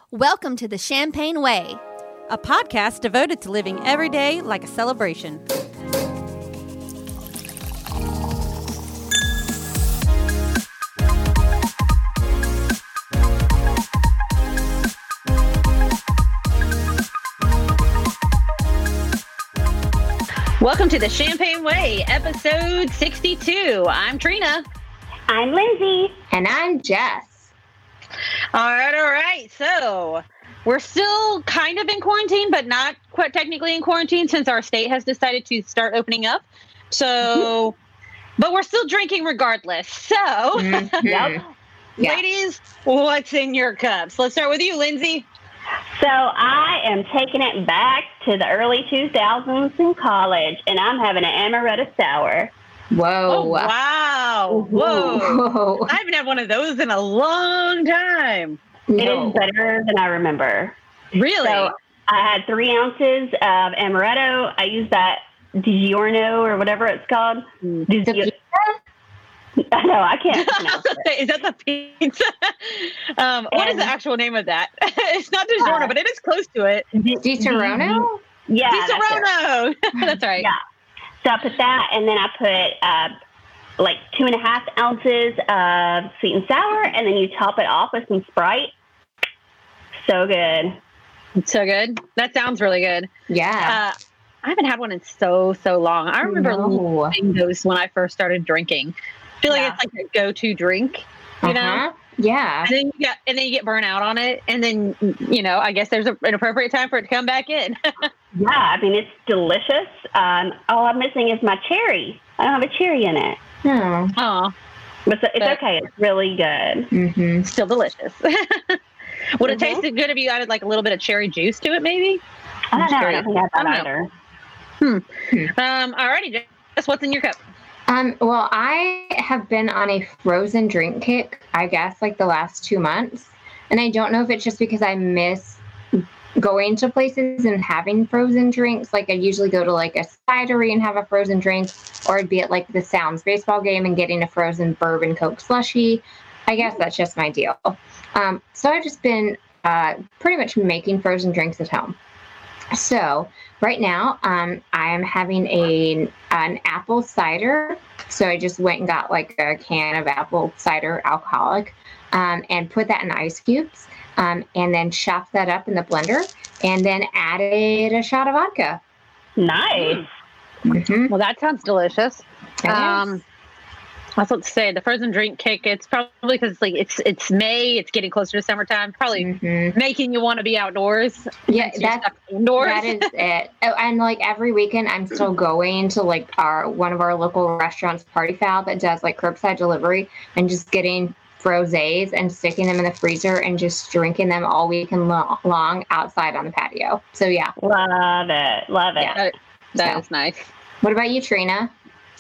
Welcome to the Champagne Way, a podcast devoted to living every day like a celebration. Welcome to the Champagne Way, episode 62. I'm Trina. I'm Lindsay. And I'm Jess. All right. So we're still kind of in quarantine, but not quite technically in quarantine since our state has decided to start opening up. So, but we're still drinking regardless. So, ladies, what's in your cups? Let's start with you, Lindsay. So I am taking it back to the early 2000s in college, and I'm having an amaretto sour. Whoa. Oh, wow. Whoa. I haven't had one of those in a long time. It is better than I remember. Really? So I had 3 ounces of amaretto. I used that DiGiorno or whatever it's called. I know, I can't pronounce it. Is that the pizza? What is the actual name of that? It's not DiGiorno, but it is close to it. DiSerrano? Yeah. DiSerrano. That's right. Yeah. So I put that, and then I put like 2.5 ounces of sweet and sour, and then you top it off with some Sprite. So good. So good. That sounds really good. Yeah. I haven't had one in so long. I remember loving those when I first started drinking. I feel like it's like a go-to drink, you know? Yeah. And then you get burnt out on it, and then I guess there's an appropriate time for it to come back in. Yeah, I mean it's delicious. All I'm missing is my cherry. I don't have a cherry in it. Oh. But it's okay. It's really good. Mm-hmm. Still delicious. Would it taste good if you added like a little bit of cherry juice to it, maybe? I don't know. I don't think I have that either. Alrighty, Jess, what's in your cup? Well, I have been on a frozen drink kick, I guess, like the last 2 months. And I don't know if it's just because I miss going to places and having frozen drinks. Like I usually go to like a cidery and have a frozen drink, or it'd be at like the Sounds baseball game and getting a frozen bourbon Coke slushie. I guess that's just my deal. So I've just been pretty much making frozen drinks at home. So right now, I am having an apple cider. So I just went and got like a can of apple cider alcoholic, and put that in ice cubes, and then chopped that up in the blender, and then added a shot of vodka. Nice. Mm-hmm. Well, that sounds delicious. I was about to say the frozen drink kick. It's probably because it's like it's May. It's getting closer to summertime. Probably making you want to be outdoors. Yeah, that is it. Oh, and like every weekend, I'm still going to like one of our local restaurants, Party Foul, that does like curbside delivery, and just getting frosés and sticking them in the freezer and just drinking them all weekend long outside on the patio. So yeah, love it. Yeah, that is nice. What about you, Trina?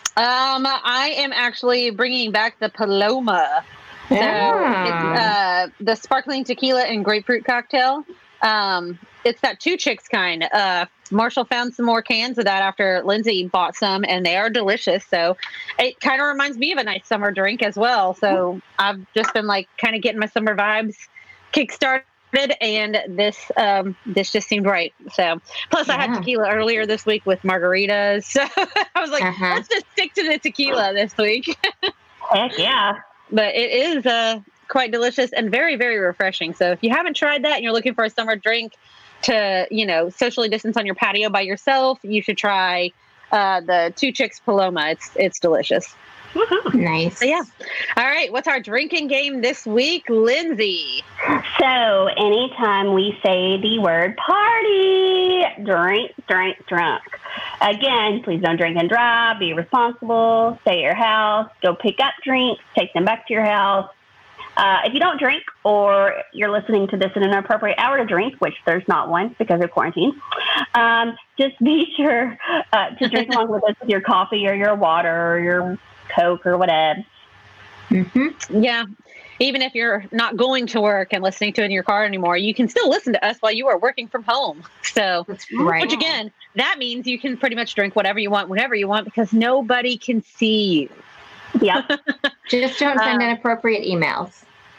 I am actually bringing back the Paloma. So it's the sparkling tequila and grapefruit cocktail. It's that Two Chicks kind. Marshall found some more cans of that after Lindsay bought some, and they are delicious. So it kind of reminds me of a nice summer drink as well. So I've just been like kind of getting my summer vibes kickstarted. And this just seemed right. So plus I had tequila earlier this week with margaritas. So I was like, let's just stick to the tequila this week. Heck yeah. But it is quite delicious and very, very refreshing. So if you haven't tried that and you're looking for a summer drink to, socially distance on your patio by yourself, you should try the Two Chicks Paloma. It's delicious. Woo-hoo. Nice. So, yeah. All right. What's our drinking game this week, Lindsay? So anytime we say the word party, drunk. Again, please don't drink and drive. Be responsible. Stay at your house. Go pick up drinks. Take them back to your house. If you don't drink, or you're listening to this in an appropriate hour to drink, which there's not one because of quarantine, just be sure to drink along with us with your coffee or your water or your Coke or whatever. Mm-hmm. Yeah. Even if you're not going to work and listening to it in your car anymore, you can still listen to us while you are working from home. So, which again, that means you can pretty much drink whatever you want, whenever you want, because nobody can see you. Yep. Just don't send inappropriate emails.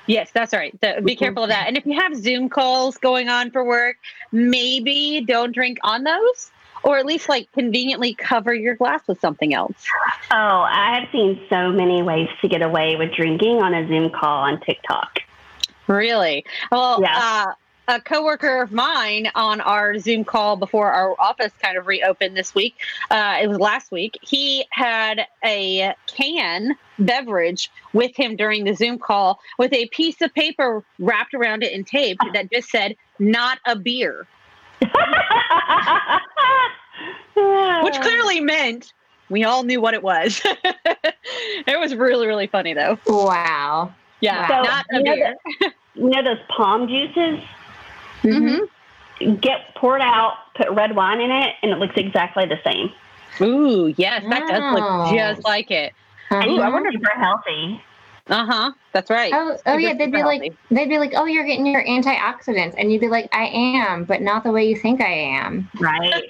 Yes, that's right. Be careful of that. And if you have Zoom calls going on for work, maybe don't drink on those, or at least like conveniently cover your glass with something else. Oh, I have seen so many ways to get away with drinking on a Zoom call on TikTok. Really? Well, Yeah. A coworker of mine on our Zoom call before our office kind of reopened this week, it was last week, he had a can beverage with him during the Zoom call with a piece of paper wrapped around it and taped that just said, "Not a beer," which clearly meant we all knew what it was. It was really, really funny, though. Wow. Yeah, So, not a beer. You know those palm juices? Mm-hmm. Get poured out, put red wine in it, and it looks exactly the same. Ooh, yes, that does Oh. look just like it. And Ooh, I it's wonder. super healthy. That's right. Oh Super, yeah, they'd super be healthy. like, oh, you're getting your antioxidants, and you'd be like, I am, but not the way you think I am. Right.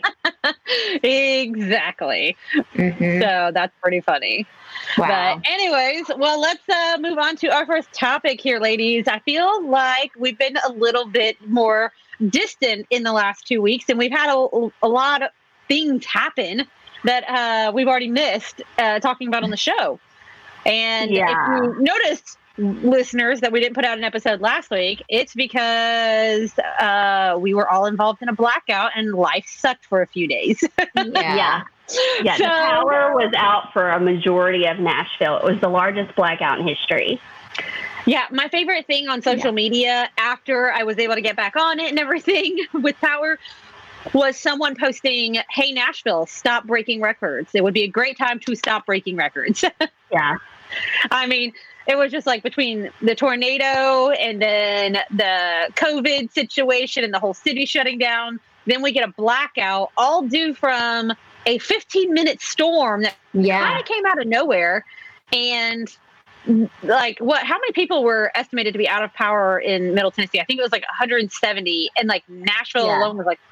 Exactly. Mhm. So that's pretty funny. Wow. But anyways, well, let's move on to our first topic here, ladies. I feel like we've been a little bit more distant in the last 2 weeks, and we've had a lot of things happen that we've already missed talking about on the show. And Yeah. if you noticed, listeners, that we didn't put out an episode last week, it's because we were all involved in a blackout and life sucked for a few days. Yeah. Yeah, So- the power was out for a majority of Nashville. It was the largest blackout in history. Yeah, my favorite thing on social media after I was able to get back on it and everything with power was someone posting, "Hey, Nashville, stop breaking records. It would be a great time to stop breaking records." Yeah. I mean, it was just like between the tornado and then the COVID situation and the whole city shutting down. Then we get a blackout, all due from a 15-minute storm that kind of came out of nowhere. And like, how many people were estimated to be out of power in Middle Tennessee? I think it was like 170. And like Nashville alone was like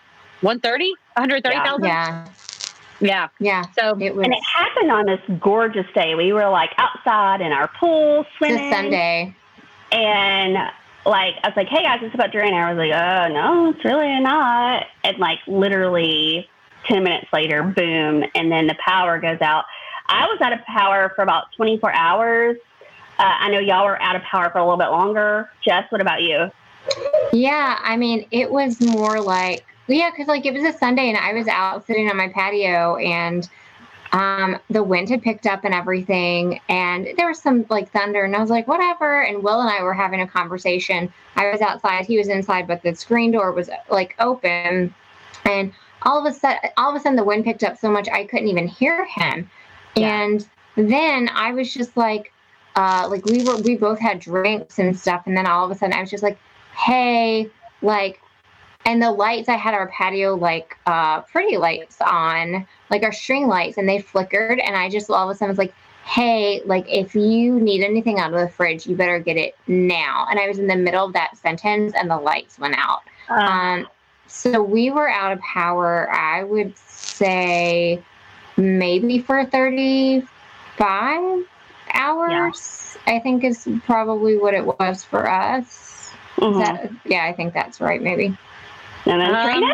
130,000. Yeah. So It was And it happened on this gorgeous day. We were like outside in our pool swimming. the Sunday. And like, I was like, hey guys, it's about to rain. I was like, no, it's really not. And like literally 10 minutes later, boom. And then the power goes out. I was out of power for about 24 hours. I know y'all were out of power for a little bit longer. Jess, what about you? Yeah, I mean, it was more like, because like it was a Sunday and I was out sitting on my patio and the wind had picked up and everything, and there was some like thunder, and I was like, whatever. And Will and I were having a conversation. I was outside, he was inside, but the screen door was like open, and all of a sudden the wind picked up so much I couldn't even hear him. Yeah. And then I was just like we both had drinks and stuff, and then all of a sudden I was just like, hey, like, and the lights, I had our patio, like, pretty lights on, like our string lights, and they flickered. And I just all of a sudden was like, hey, like, if you need anything out of the fridge, you better get it now. And I was in the middle of that sentence and the lights went out. So we were out of power, I would say maybe for 35 hours, I think is probably what it was for us. Mm-hmm. I think that's right, maybe. And then Trina?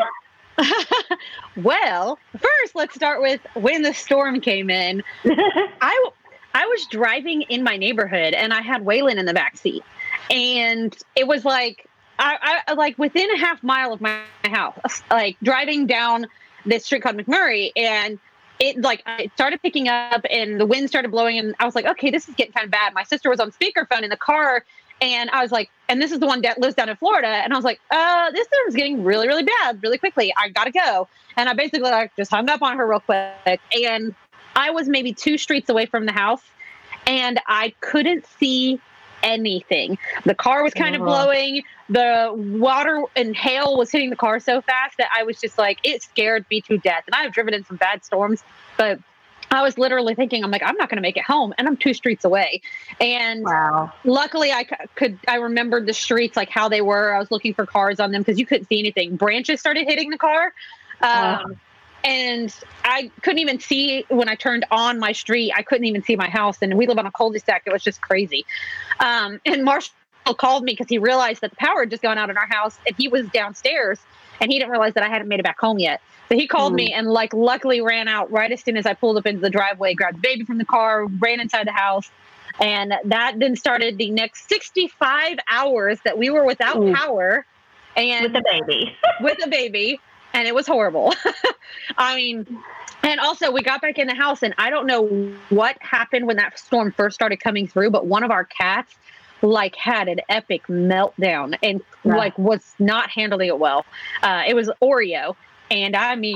Well, first, let's start with when the storm came in. I was driving in my neighborhood, and I had Waylon in the back seat, and it was like I like within a half mile of my house, like driving down this street called McMurray, and it started picking up, and the wind started blowing, and I was like, okay, this is getting kind of bad. My sister was on speakerphone in the car. And I was like, and this is the one that lives down in Florida. And I was like, this storm's getting really, really bad really quickly. I got to go. And I basically just hung up on her real quick. And I was maybe 2 streets away from the house, and I couldn't see anything. The car was kind of blowing. The water and hail was hitting the car so fast that I was just like, it scared me to death. And I've driven in some bad storms, but I was literally thinking, I'm like, I'm not going to make it home, and I'm 2 streets away. And luckily I remembered the streets, like how they were. I was looking for cars on them because you couldn't see anything. Branches started hitting the car. And I couldn't even see when I turned on my street. I couldn't even see my house. And we live on a cul-de-sac. It was just crazy. And called me because he realized that the power had just gone out in our house, and he was downstairs, and he didn't realize that I hadn't made it back home yet. So he called me and like luckily ran out right as soon as I pulled up into the driveway, grabbed the baby from the car, ran inside the house. And that then started the next 65 hours that we were without power. And with the baby. with the baby. And it was horrible. I mean, and also we got back in the house, and I don't know what happened when that storm first started coming through, but one of our cats like had an epic meltdown and like was not handling it well. It was Oreo. And I mean,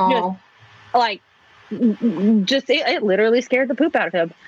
it literally scared the poop out of him.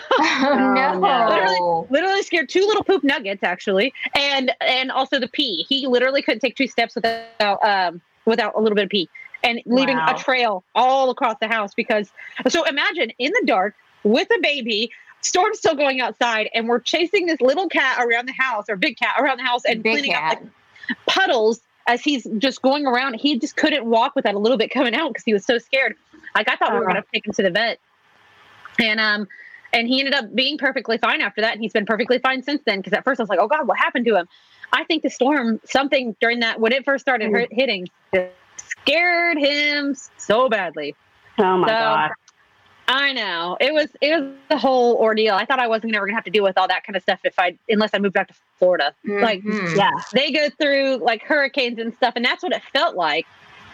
No. Literally scared 2 little poop nuggets, actually. And also the pee. He literally couldn't take 2 steps without a little bit of pee, and leaving a trail all across the house so imagine in the dark with a baby, storm's still going outside, and we're chasing this little cat around the house, or big cat around the house, and cleaning up like puddles as he's just going around. He just couldn't walk without a little bit coming out because he was so scared. Like I thought we were going to take him to the vet, and he ended up being perfectly fine after that. And he's been perfectly fine since then. Because at first I was like, oh God, what happened to him? I think the storm, something during that, when it first started hitting, scared him so badly. Oh my God. I know. It was the whole ordeal. I thought I wasn't ever gonna have to deal with all that kind of stuff unless I moved back to Florida. Like, they go through like hurricanes and stuff, and that's what it felt like.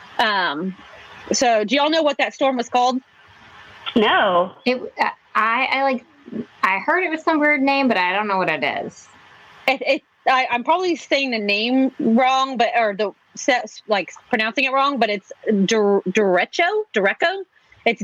So do y'all know what that storm was called? No. I heard it was some weird name, but I don't know what it is. I'm probably saying the name wrong, pronouncing it wrong, but it's Derecho. It's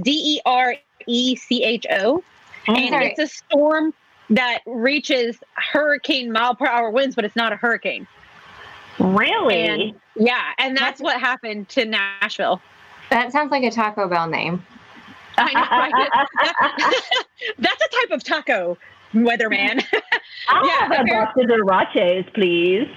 Derecho, and it's a storm that reaches hurricane mile-per-hour winds, but it's not a hurricane. Really? And that's what happened to Nashville. That sounds like a Taco Bell name. I know, right? That's a type of taco, weatherman. A box of Dorachos, please.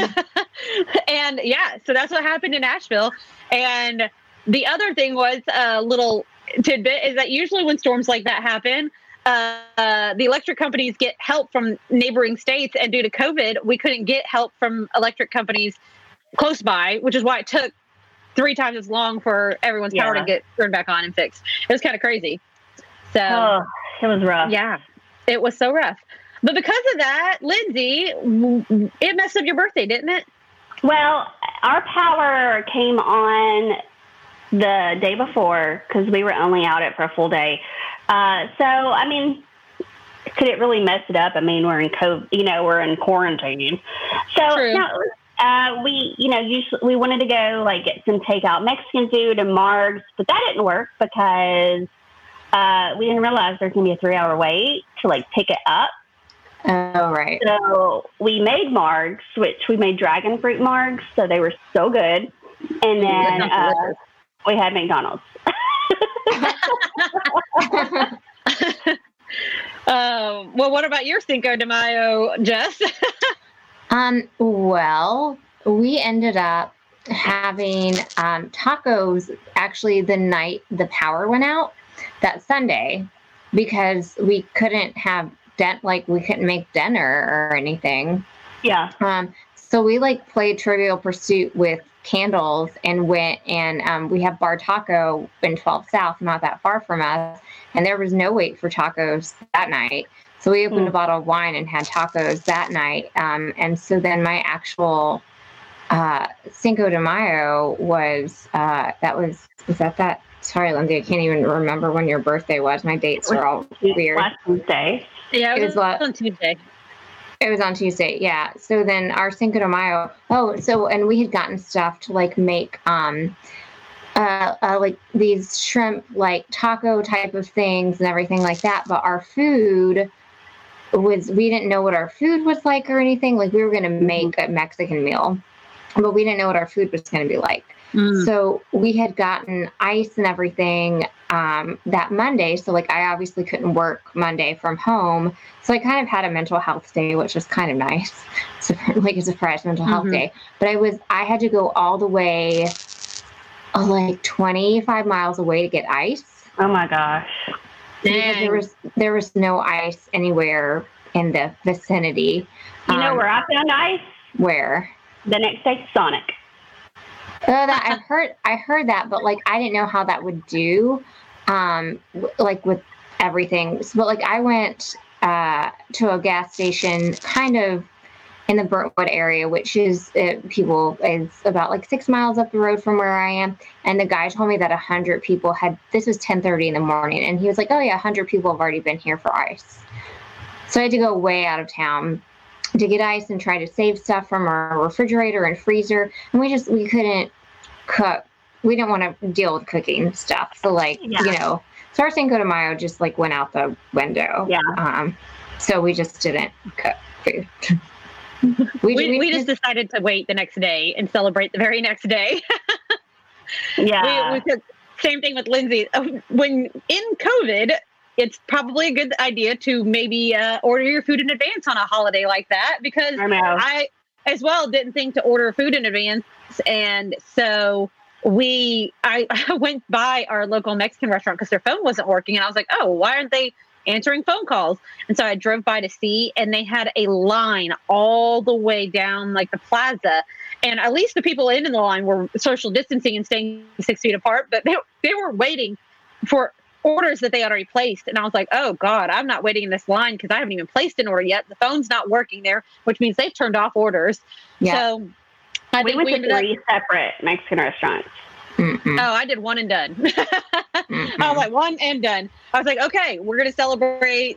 And so that's what happened in Nashville. And the other thing was a little tidbit is that usually when storms like that happen, the electric companies get help from neighboring states, and due to COVID, we couldn't get help from electric companies close by, which is why it took 3 times as long for everyone's power to get turned back on and fixed. It was kind of crazy. So it was rough. Yeah, it was so rough. But because of that, Lindsay, it messed up your birthday, didn't it? Well, our power came on the day before because we were only out it for a full day. So, I mean, could it really mess it up? I mean, we're in COVID, we're in quarantine. So, usually we wanted to go like get some takeout Mexican food and Margs, but that didn't work because we didn't realize there's going to be a 3-hour wait to like pick it up. Oh, right. So we made Margs, which we made dragon fruit Margs. So they were so good. And then we had McDonald's. Well, what about your Cinco de Mayo, Jess? Well, we ended up having tacos actually the night the power went out, that Sunday, because we couldn't have we couldn't make dinner or anything. Yeah. So we played Trivial Pursuit with candles and went and we have Bar Taco in 12 South, not that far from us, and there was no wait for tacos that night. So we opened a bottle of wine and had tacos that night. And so then my actual Cinco de Mayo was that. Sorry, Lindsay, I can't even remember when your birthday was. My dates are all weird. Last Tuesday. Yeah, it was on Tuesday. It was on Tuesday, yeah. So then our Cinco de Mayo. And we had gotten stuff to make these shrimp taco type of things and everything like that. But our food we didn't know what our food was like or anything. We were going to make a Mexican meal, but we didn't know what our food was going to be like. So we had gotten ice and everything that Monday. So I obviously couldn't work Monday from home. So I kind of had a mental health day, which was kind of nice. So a surprise mental health day. But I had to go all the way 25 miles away to get ice. Oh my gosh. Because there was no ice anywhere in the vicinity. You know where I found ice? Where? The next day, Sonic. That I heard that, but like I didn't know how that would do, like with everything. But like I went to a gas station, kind of in the Brentwood area, which is about like 6 miles up the road from where I am. And the guy told me that 100 people this was 10:30 in the morning. And he was like, oh yeah, 100 people have already been here for ice. So I had to go way out of town to get ice and try to save stuff from our refrigerator and freezer. And we couldn't cook. We didn't want to deal with cooking stuff. So like, so our Cinco de Mayo just like went out the window. Yeah. So we just didn't cook food. We just decided to wait the next day and celebrate the very next day. Yeah. We took, same thing with Lindsay. When in COVID, it's probably a good idea to maybe order your food in advance on a holiday like that, because I as well didn't think to order food in advance. And so I went by our local Mexican restaurant because their phone wasn't working. And I was like, oh, why aren't they answering phone calls? And so I drove by to see, and they had a line all the way down like the plaza. And at least the people in the line were social distancing and staying 6 feet apart, but they were waiting for orders that they had already placed. And I was like, oh God, I'm not waiting in this line because I haven't even placed an order yet. The phone's not working there, which means they've turned off orders. Yeah. So I think we went to 3 separate Mexican restaurants. Mm-mm. Oh, I did one and done. I was like, one and done. I was like, okay, we're going to celebrate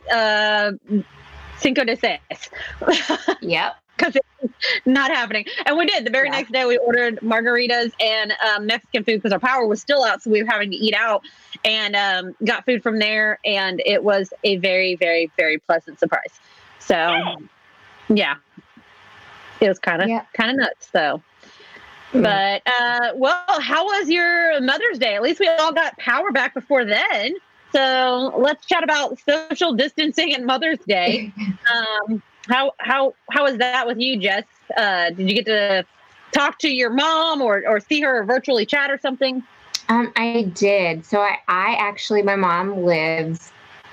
Cinco de Seis. Yep. Because it's not happening. And we did. The very next day, we ordered margaritas and Mexican food because our power was still out. So we were having to eat out, and got food from there. And it was a very, very, very pleasant surprise. So, yeah. It was kind of nuts, though. But, well, how was your Mother's Day? At least we all got power back before then. So let's chat about social distancing and Mother's Day. How was that with you, Jess? Did you get to talk to your mom or see her virtually chat or something? I did. So I actually, my mom lives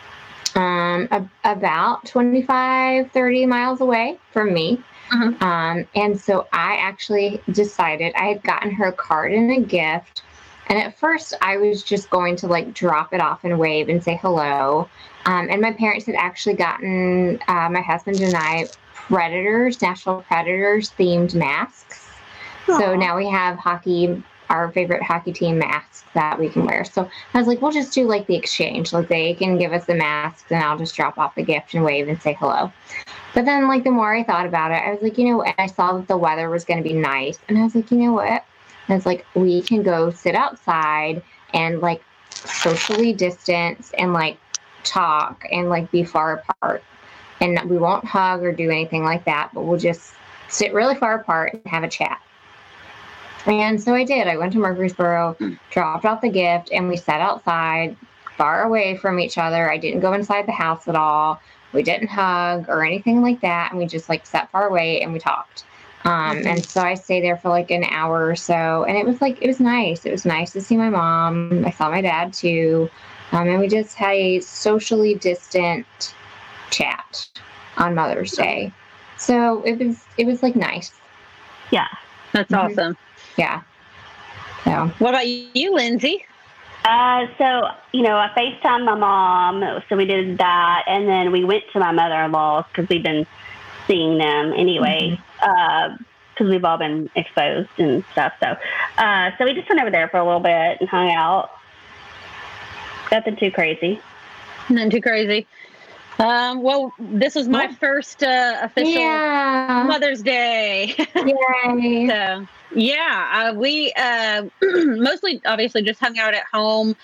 about 25, 30 miles away from me. Uh-huh. And so I actually decided, I had gotten her a card and a gift. And at first I was just going to like drop it off and wave and say hello. And my parents had actually gotten my husband and I National Predators themed masks. Aww. So now we have our favorite hockey team masks that we can wear. So I was like, we'll just do like the exchange. Like they can give us the masks and I'll just drop off the gift and wave and say hello. But then like the more I thought about it, I was like, and I saw that the weather was going to be nice. And I was like, you know what? And I was like, we can go sit outside and like socially distance and like talk and like be far apart. And we won't hug or do anything like that, but we'll just sit really far apart and have a chat. And so I did. I went to Murfreesboro, dropped off the gift, and we sat outside far away from each other. I didn't go inside the house at all. We didn't hug or anything like that. And we just like sat far away and we talked. And so I stayed there for like an hour or so, and it was nice. It was nice to see my mom. I saw my dad too. And we just had a socially distant chat on Mother's Day. So it was like nice. Yeah. That's awesome. Yeah. So what about you, Lindsay? So, I FaceTimed my mom, so we did that. And then we went to my mother-in-law's because we've been seeing them anyway, because we've all been exposed and stuff. So we just went over there for a little bit and hung out. Nothing too crazy. Nothing too crazy. Well, this was my first official Mother's Day. Yay. So, yeah, we mostly obviously just hung out at home.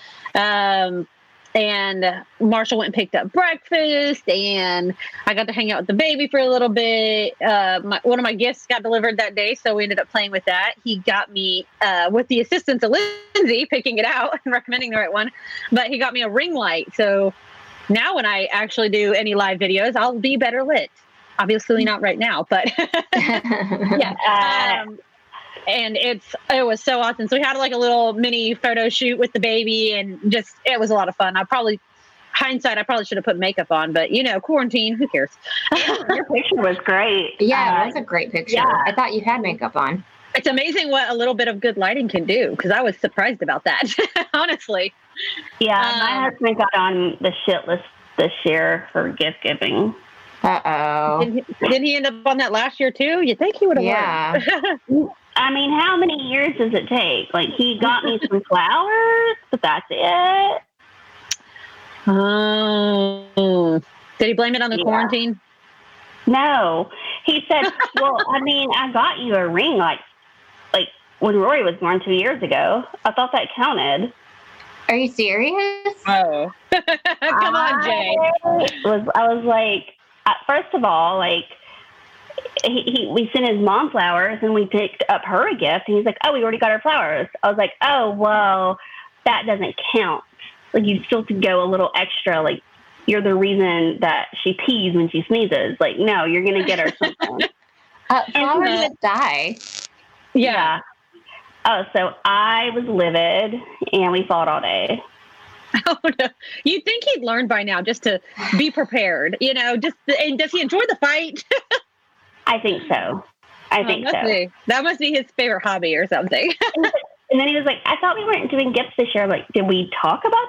And Marshall went and picked up breakfast, and I got to hang out with the baby for a little bit. One of my gifts got delivered that day, so we ended up playing with that. He got me, with the assistance of Lindsay, picking it out and recommending the right one, but he got me a ring light. So now when I actually do any live videos, I'll be better lit. Obviously not right now, but yeah. And it was so awesome. So we had like a little mini photo shoot with the baby, and it was a lot of fun. I'll probably hindsight, I probably should have put makeup on, but quarantine, who cares? Your picture was great. Yeah, it was a great picture. yeah. I thought you had makeup on. It's amazing what a little bit of good lighting can do, because I was surprised about that, honestly. Yeah, my husband got on the shit list this year for gift giving. Uh-oh. Didn't he end up on that last year too? You think he would have? Yeah. I mean, how many years does it take? Like, he got me some flowers, but that's it. Oh. Did he blame it on the Yeah. quarantine? No. He said, well, I mean, I got you a ring like when Rory was born 2 years ago. I thought that counted. Are you serious? Oh. Come on, Jay. I was like, first of all, like, we sent his mom flowers and we picked up her a gift. And he's like, oh, we already got her flowers. I was like, oh, well, that doesn't count. Like, you still have to go a little extra. Like, you're the reason that she pees when she sneezes. Like, no, you're going to get her something. Flowers would die. Yeah. Oh, so I was livid and we fought all day. Oh, no. You'd think he'd learn by now just to be prepared, and does he enjoy the fight? I think so. I think so. That must be his favorite hobby or something. And then he was like, I thought we weren't doing gifts this year. I'm like, did we talk about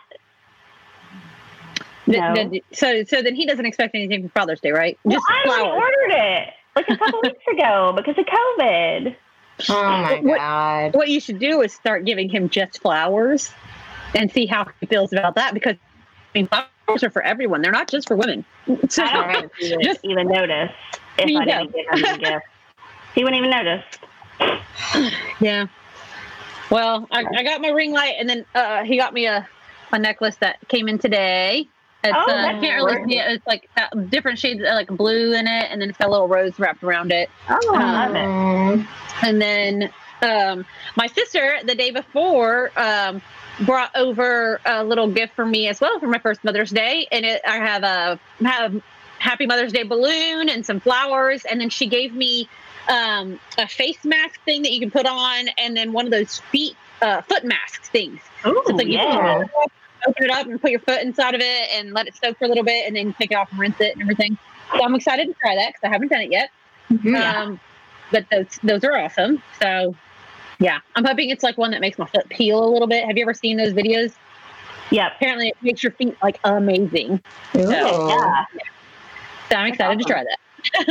that? No. So then he doesn't expect anything for Father's Day, right? Well, Just I flowers. already ordered it like a couple weeks ago because of COVID. Oh my God. What you should do is start giving him just flowers and see how he feels about that, because flowers are for everyone. They're not just for women. So, I don't know if he would even notice if I didn't give him a gift. He wouldn't even notice. Yeah. Well, I got my ring light, and then he got me a necklace that came in today. It's, I can't really see it. It's like different shades, like blue in it, and then it's got a little rose wrapped around it. Oh, I love it. And then my sister, the day before, brought over a little gift for me as well for my first Mother's Day. And I have a Happy Mother's Day balloon and some flowers. And then she gave me a face mask thing that you can put on, and then one of those foot mask things. Oh, so you yeah. can open it up and put your foot inside of it and let it soak for a little bit, and then take it off and rinse it and everything. So I'm excited to try that because I haven't done it yet. Mm-hmm. But those are awesome. So yeah, I'm hoping it's like one that makes my foot peel a little bit. Have you ever seen those videos? Yeah. Apparently it makes your feet like amazing. Ooh. Yeah. So I'm excited to try that.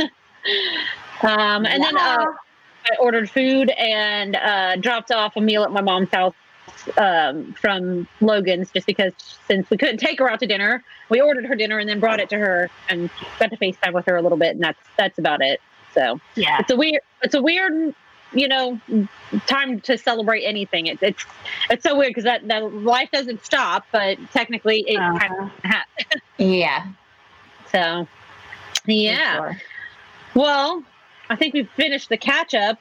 And then I ordered food and dropped off a meal at my mom's house from Logan's, just because since we couldn't take her out to dinner, we ordered her dinner and then brought it to her and got to FaceTime with her a little bit, and that's about it. So Yeah. it's a weird time to celebrate anything. It's so weird because that life doesn't stop, but technically it kind of has. Yeah. So yeah. Sure. Well, I think we've finished the catch up.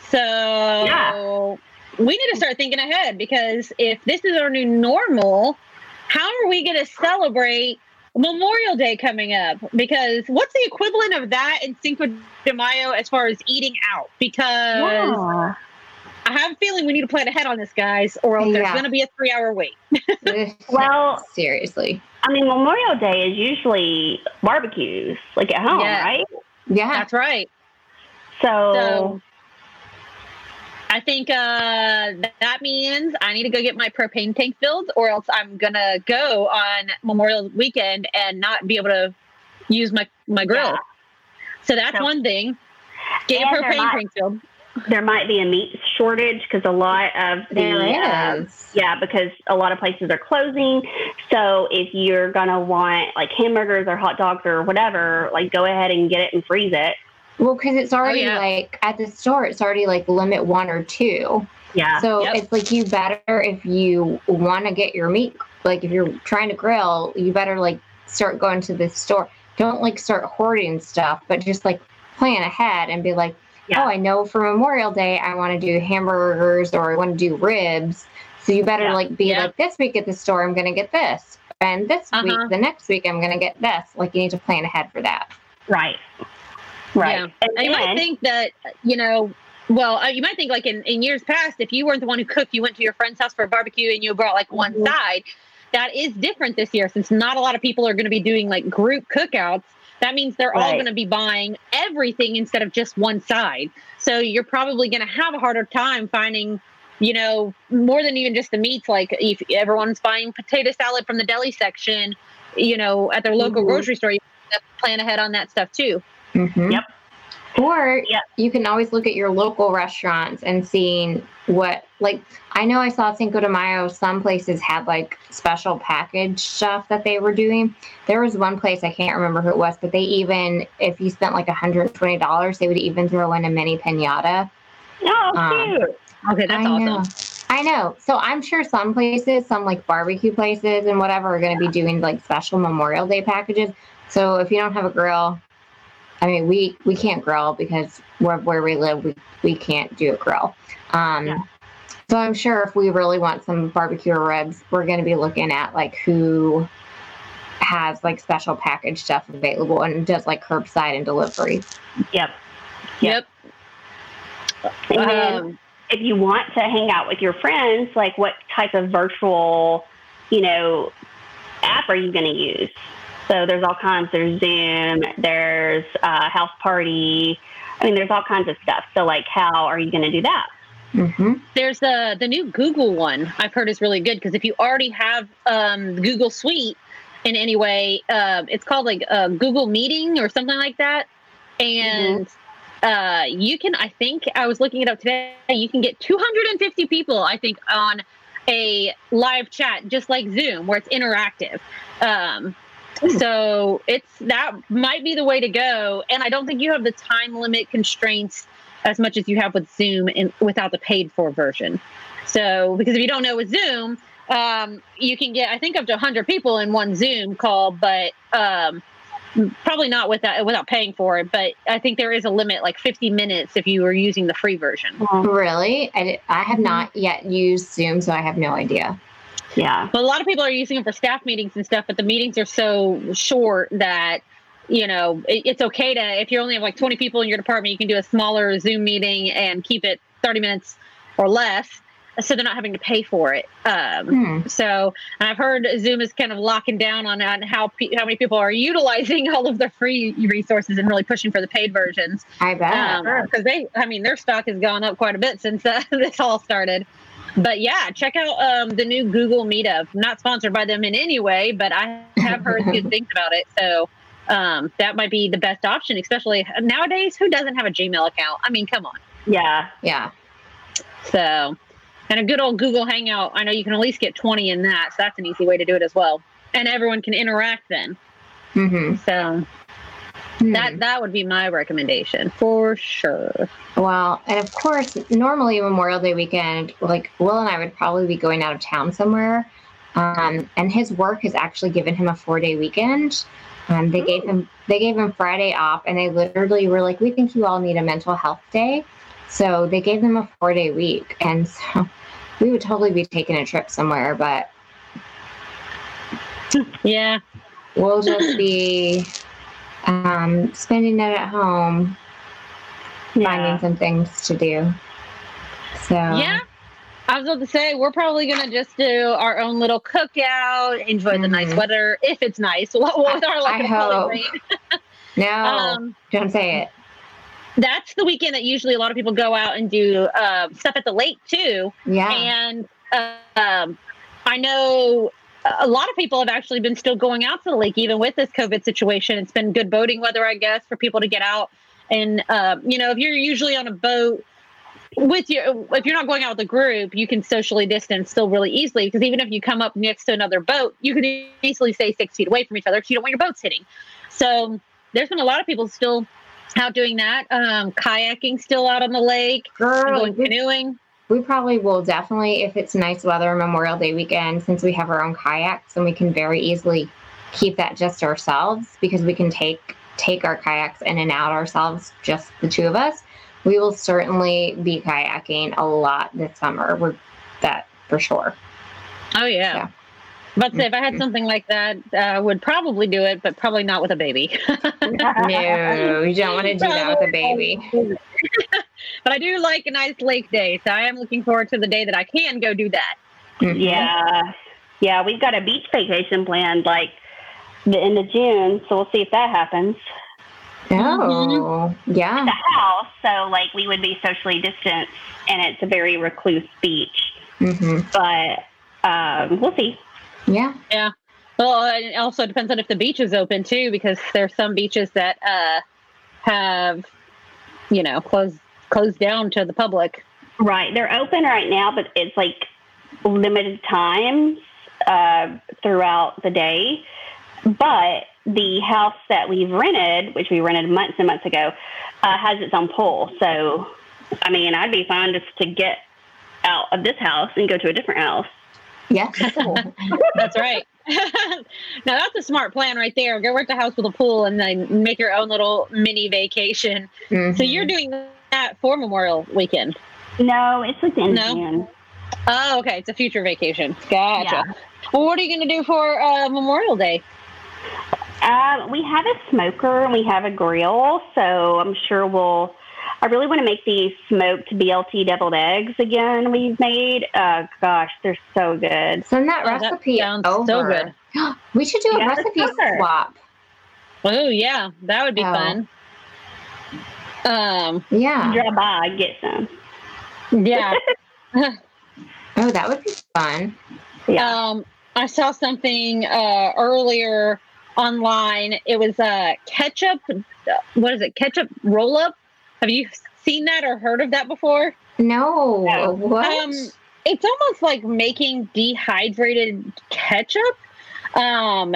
So we need to start thinking ahead, because if this is our new normal, how are we going to celebrate Memorial Day coming up? Because what's the equivalent of that in Cinco de Mayo as far as eating out? Because I have a feeling we need to plan ahead on this, guys, or else there's going to be a 3-hour wait. Well, seriously. I mean, Memorial Day is usually barbecues, like at home, right? Yeah. That's right. So I think that means I need to go get my propane tank filled, or else I'm going to go on Memorial Weekend and not be able to use my grill. Yeah. So that's one thing. Get your propane tank filled. There might be a meat shortage because a lot of because a lot of places are closing. So if you're going to want like hamburgers or hot dogs or whatever, like go ahead and get it and freeze it. Well, because it's already like at the store, it's already like limit 1 or 2. Yeah. So it's like you better, if you want to get your meat, like if you're trying to grill, you better like start going to the store. Don't like start hoarding stuff, but just like plan ahead and be like, oh, I know for Memorial Day, I want to do hamburgers or I want to do ribs. So you better like be like, this week at the store, I'm going to get this. And this week, the next week, I'm going to get this. Like you need to plan ahead for that. Right. Right. Yeah. And you might think that, you might think like in years past, if you weren't the one who cooked, you went to your friend's house for a barbecue and you brought like one side, that is different this year since not a lot of people are going to be doing like group cookouts. That means they're all going to be buying everything instead of just one side. So you're probably going to have a harder time finding, you know, more than even just the meats. Like if everyone's buying potato salad from the deli section, you know, at their local grocery store, you have to plan ahead on that stuff too. Mm-hmm. Yep. Or you can always look at your local restaurants and seeing what, like, I know I saw Cinco de Mayo, some places had like special package stuff that they were doing. There was one place, I can't remember who it was, but they even, if you spent like $120, they would even throw in a mini piñata. Oh, cute. Okay, that's awesome. I know. So I'm sure some places, some like barbecue places and whatever are going to be doing like special Memorial Day packages. So if you don't have a grill, I mean, we can't grill because where we live, we can't do a grill. So I'm sure if we really want some barbecue ribs, we're going to be looking at like who has like special package stuff available and does like curbside and delivery. Yep. Yep. And then if you want to hang out with your friends, like what type of virtual, you know, app are you going to use? So there's all kinds. There's Zoom. There's House Party. I mean, there's all kinds of stuff. So, like, how are you going to do that? Mm-hmm. There's the new Google one I've heard is really good because if you already have Google Suite in any way, it's called like Google Meeting or something like that. And you can, I think, I was looking it up today, you can get 250 people, I think, on a live chat, just like Zoom, where it's interactive. So that might be the way to go. And I don't think you have the time limit constraints as much as you have with Zoom without the paid for version. So, because if you don't know with Zoom, you can get, I think, up to 100 people in one Zoom call, but probably not without paying for it. But I think there is a limit, like 50 minutes if you were using the free version. Really? I have not yet used Zoom, so I have no idea. Yeah. But a lot of people are using it for staff meetings and stuff, but the meetings are so short that, you know, it's okay to, if you only have like 20 people in your department, you can do a smaller Zoom meeting and keep it 30 minutes or less. So they're not having to pay for it. So, and I've heard Zoom is kind of locking down on how many people are utilizing all of the free resources and really pushing for the paid versions. I bet. Because their stock has gone up quite a bit since this all started. But yeah, check out the new Google Meetup. Not sponsored by them in any way, but I have heard good things about it. So that might be the best option, especially nowadays. Who doesn't have a Gmail account? I mean, come on. Yeah. Yeah. So, and a good old Google Hangout. I know you can at least get 20 in that. So that's an easy way to do it as well. And everyone can interact then. Mm-hmm. So that would be my recommendation for sure. Well, and of course, normally Memorial Day weekend, like Will and I would probably be going out of town somewhere. And his work has actually given him a 4-day weekend. They gave him Friday off, and they literally were like, we think you all need a mental health day. So they gave them a 4-day week. And so we would totally be taking a trip somewhere, but yeah, we'll just be spending it at home, finding some things to do. So yeah, I was about to say we're probably gonna just do our own little cookout, enjoy the nice weather if it's nice. With our I hope. Rain. No, don't say it. That's the weekend that usually a lot of people go out and do stuff at the lake too. Yeah, and I know a lot of people have actually been still going out to the lake, even with this COVID situation. It's been good boating weather, I guess, for people to get out. And, if you're usually on a boat if you're not going out with a group, you can socially distance still really easily. Because even if you come up next to another boat, you can easily stay 6 feet away from each other because you don't want your boats hitting. So there's been a lot of people still out doing that. Kayaking still out on the lake. Going canoeing. We probably will definitely, if it's nice weather Memorial Day weekend, since we have our own kayaks, and we can very easily keep that just ourselves because we can take our kayaks in and out ourselves, just the two of us. We will certainly be kayaking a lot this summer. That for sure. Oh, yeah. But if I had something like that, I would probably do it, but probably not with a baby. No, you don't want to do that with a baby. But I do like a nice lake day, so I am looking forward to the day that I can go do that. Yeah. Yeah, we've got a beach vacation planned like the end of June, so we'll see if that happens. Oh, yeah. It's a house, so like we would be socially distanced, and it's a very recluse beach. But we'll see. Yeah. Yeah. Well, it also depends on if the beach is open too, because there's some beaches that have, closed down to the public. Right. They're open right now, but it's like limited times throughout the day. But the house that we've rented, which we rented months and months ago, has its own pool. So, I mean, I'd be fine just to get out of this house and go to a different house. Yes. That's right. Now, that's a smart plan right there. Go rent a house with a pool and then make your own little mini vacation. So you're doing that for Memorial Weekend? No, it's within June. Oh, okay. It's a future vacation. Gotcha. Yeah. Well, what are you going to do for Memorial Day? We have a smoker and we have a grill, so I'm sure I really want to make these smoked BLT deviled eggs again we've made. Gosh, they're so good. Send that recipe sounds over. so good. We should do a recipe swap. Oh, yeah. That would be fun. Yeah. Drop by, get some. Yeah. Oh, that would be fun. Yeah. I saw something earlier online. It was ketchup. What is it? Ketchup roll up. Have you seen that or heard of that before? No. What? It's almost like making dehydrated ketchup. And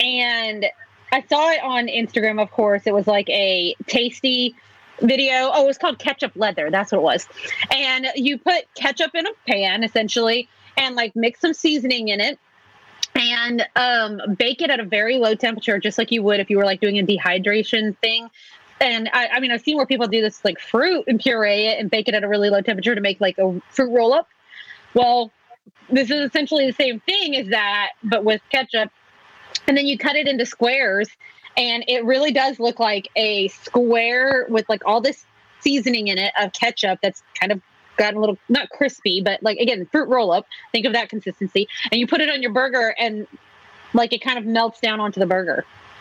I saw it on Instagram, of course. It was like a tasty video. Oh, it was called Ketchup Leather. That's what it was. And you put ketchup in a pan, essentially, and like mix some seasoning in it. And bake it at a very low temperature, just like you would if you were like doing a dehydration thing. And I mean, I've seen where people do this like fruit and puree it and bake it at a really low temperature to make like a fruit roll up. Well, this is essentially the same thing as that, but with ketchup. And then you cut it into squares, and it really does look like a square with like all this seasoning in it of ketchup that's kind of gotten a little, not crispy, but like, again, fruit roll up. Think of that consistency. And you put it on your burger and like it kind of melts down onto the burger.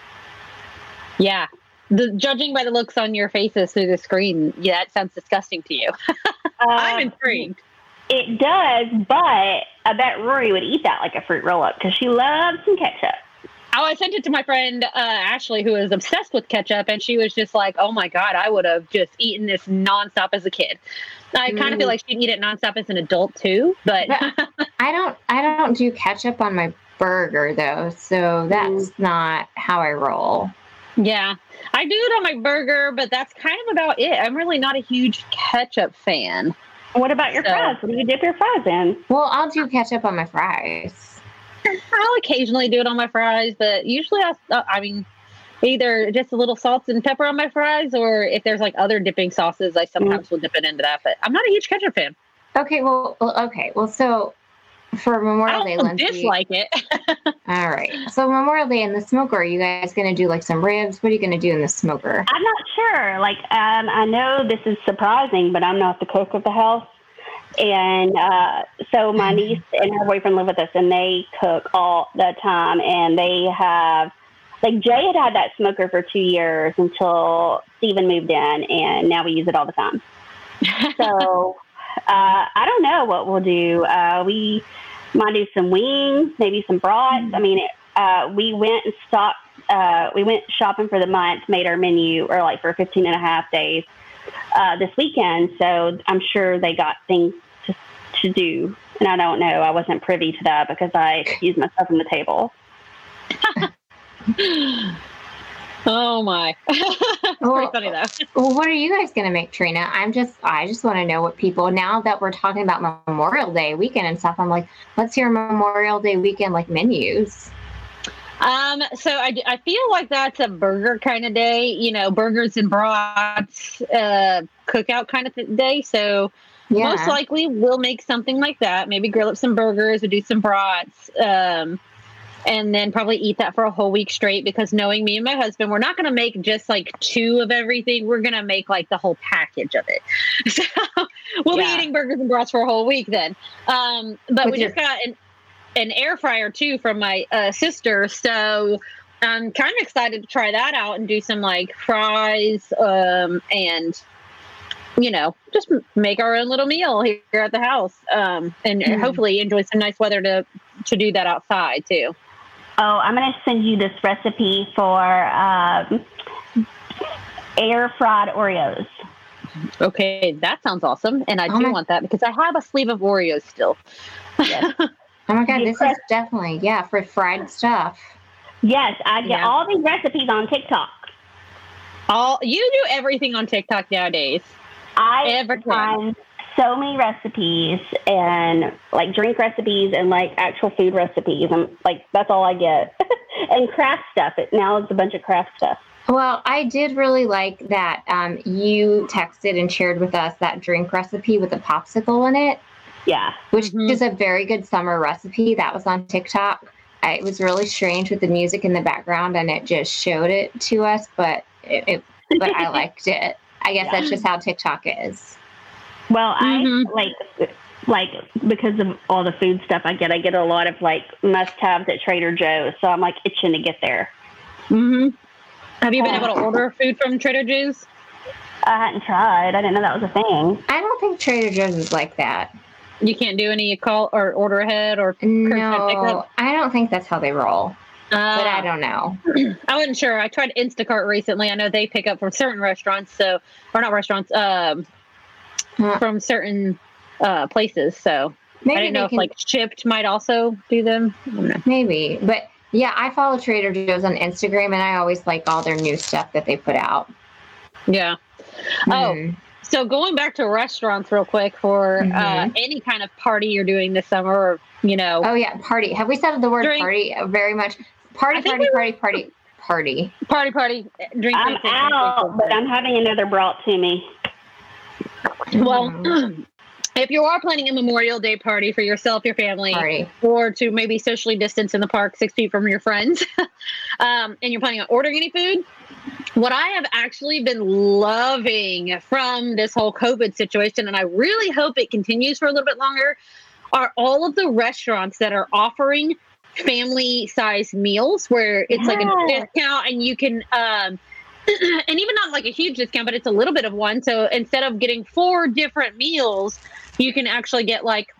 Yeah. Judging by the looks on your faces through the screen, yeah, it sounds disgusting to you. I'm intrigued. It does, but I bet Rory would eat that like a fruit roll up because she loves some ketchup. Oh, I sent it to my friend Ashley, who is obsessed with ketchup, and she was just like, oh my God, I would have just eaten this nonstop as a kid. I kind of feel like she'd eat it nonstop as an adult too, but I don't do ketchup on my burger though, so that's not how I roll. Yeah, I do it on my burger, but that's kind of about it. I'm really not a huge ketchup fan. What about your fries? What do you dip your fries in? Well, I'll do ketchup on my fries. I'll occasionally do it on my fries, but usually I mean, either just a little salt and pepper on my fries, or if there's like other dipping sauces, I sometimes will dip it into that. But I'm not a huge ketchup fan. Okay, well, so for Memorial Day, Lindsay, dislike it. All right. So Memorial Day in the smoker, are you guys going to do like some ribs? What are you going to do in the smoker? I'm not sure. Like, I know this is surprising, but I'm not the cook of the house. And so my niece and her boyfriend live with us, and they cook all the time. And they have, like, Jay had that smoker for 2 years until Steven moved in, and now we use it all the time. So I don't know what we'll do. We might do some wings, maybe some brats. I mean, we went and stopped. We went shopping for the month, made our menu, or like for 15 and a half days this weekend. So I'm sure they got things to do. And I don't know. I wasn't privy to that because I excused myself from the table. Oh my. It's pretty funny though. Well, what are you guys going to make, Trina? I just want to know what people, now that we're talking about Memorial Day weekend and stuff, I'm like, let's hear Memorial Day weekend like menus. So I feel like that's a burger kind of day, you know, burgers and brats, cookout kind of day. So most likely we'll make something like that. Maybe grill up some burgers or do some brats. And then probably eat that for a whole week straight, because knowing me and my husband, we're not going to make just like 2 of everything. We're going to make like the whole package of it. So we'll be eating burgers and brats for a whole week then. But we just got an air fryer too from my sister. So I'm kind of excited to try that out and do some like fries and just make our own little meal here at the house and hopefully enjoy some nice weather to do that outside too. Oh, I'm going to send you this recipe for air fried Oreos. Okay, that sounds awesome. And I do want that because I have a sleeve of Oreos still. Yes. Oh my God, this is definitely, for fried stuff. Yes, I get all these recipes on TikTok. You do everything on TikTok nowadays. I find so many recipes and like drink recipes and like actual food recipes. And like, that's all I get. And craft stuff. Now it's a bunch of craft stuff. Well, I did really like that you texted and shared with us that drink recipe with a popsicle in it. Yeah. Which is a very good summer recipe. That was on TikTok. It was really strange with the music in the background and it just showed it to us, but I liked it. I guess that's just how TikTok is. Well, I like because of all the food stuff I get a lot of like must-haves at Trader Joe's. So I'm like itching to get there. Mm-hmm. Have you been able to order food from Trader Joe's? I hadn't tried. I didn't know that was a thing. I don't think Trader Joe's is like that. You can't do any call or order ahead or no. I don't think that's how they roll. But I don't know. I wasn't sure. I tried Instacart recently. I know they pick up from certain restaurants, or not restaurants, from certain places. So maybe I didn't know if like Shipt might also do them. I don't know. Maybe, but I follow Trader Joe's on Instagram, and I always like all their new stuff that they put out. Yeah. Oh, so going back to restaurants real quick for any kind of party you're doing this summer, or Oh yeah, party. Have we said the word party very much? Party. Drink. I'm out, but I'm having another brought to me. Well, if you are planning a Memorial Day party for yourself, your family, or to maybe socially distance in the park 6 feet from your friends, and you're planning on ordering any food, what I have actually been loving from this whole COVID situation, and I really hope it continues for a little bit longer, are all of the restaurants that are offering family-sized meals where it's like a discount and you can, and even not like a huge discount, but it's a little bit of one. So instead of getting 4 different meals, you can actually get like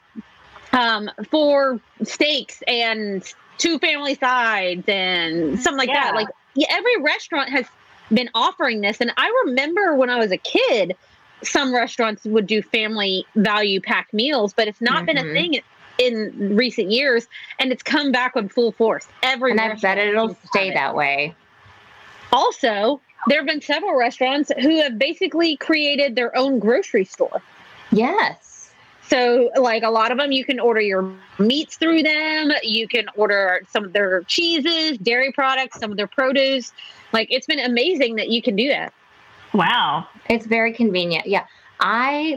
4 steaks and 2 family sides and something like that. Like every restaurant has been offering this. And I remember when I was a kid, some restaurants would do family value packed meals, but it's not been a thing in recent years, and it's come back with full force. And I bet it'll stay that way. Also, there have been several restaurants who have basically created their own grocery store. Yes. So, like a lot of them, you can order your meats through them. You can order some of their cheeses, dairy products, some of their produce. Like, it's been amazing that you can do that. Wow. It's very convenient. Yeah. I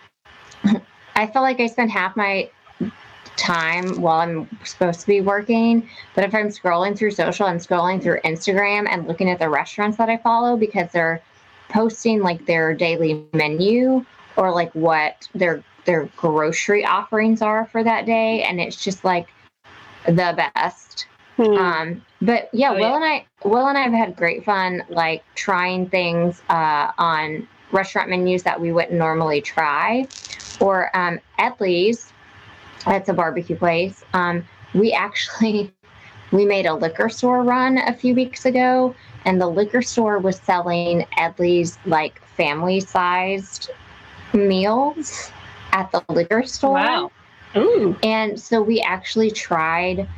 feel like I spend half my time while I'm supposed to be working, but if I'm scrolling through social, I'm scrolling through Instagram and looking at the restaurants that I follow because they're posting like their daily menu or like what their grocery offerings are for that day, and it's just like the best. But Will and I have had great fun like trying things on restaurant menus that we wouldn't normally try, or Edley's. That's a barbecue place. We made a liquor store run a few weeks ago, and the liquor store was selling Edley's like family-sized meals at the liquor store. Wow. Ooh. And so we actually tried